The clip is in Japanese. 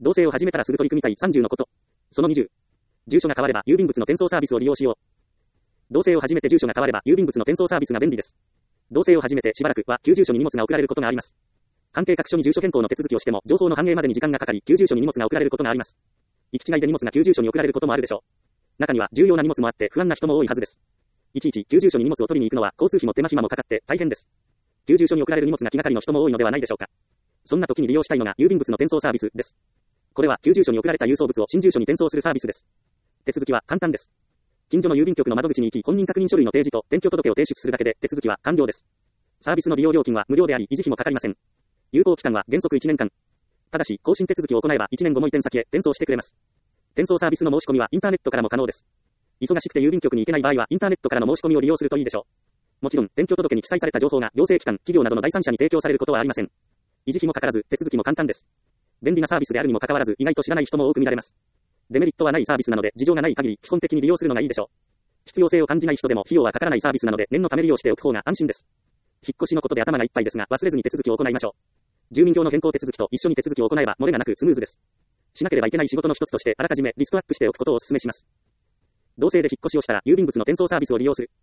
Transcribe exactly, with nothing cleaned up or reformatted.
同棲を始めたらすぐ取り組みたいさんじゅうのこと。そのにじゅう。住所が変われば郵便物の転送サービスを利用しよう。同棲を始めて住所が変われば郵便物の転送サービスが便利です。同棲を始めてしばらくは旧住所に荷物が送られることがあります。関係各所に住所変更の手続きをしても情報の反映までに時間がかかり、旧住所に荷物が送られることがあります。行き違いで荷物が旧住所に送られることもあるでしょう。中には重要な荷物もあって不安な人も多いはずです。いちいち旧住所に荷物を取りに行くのは交通費も手間暇もかかって大変です。旧住所に送られる荷物が気がかりの人も多いのではないでしょうか。そんな時に利用したいのが郵便物の転送サービスです。これは旧住所に送られた郵送物を新住所に転送するサービスです。手続きは簡単です。近所の郵便局の窓口に行き本人確認書類の提示と転居届を提出するだけで手続きは完了です。サービスの利用料金は無料であり維持費もかかりません。有効期間は原則いちねんかん。ただし更新手続きを行えばいちねんごも移転先へ転送してくれます。転送サービスの申し込みはインターネットからも可能です。忙しくて郵便局に行けない場合はインターネットからの申し込みを利用するといいでしょう。もちろん転居届に記載された情報が行政機関、企業などの第三者に提供されることはありません。維持費もかからず手続きも簡単です。便利なサービスであるにもかかわらず意外と知らない人も多く見られます。デメリットはないサービスなので事情がない限り基本的に利用するのがいいでしょう。必要性を感じない人でも費用はかからないサービスなので念のため利用しておく方が安心です。引っ越しのことで頭がいっぱいですが忘れずに手続きを行いましょう。住民票の変更手続きと一緒に手続きを行えば漏れがなくスムーズです。しなければいけない仕事の一つとしてあらかじめリストアップしておくことをお勧めします。同棲で引っ越しをしたら郵便物の転送サービスを利用する。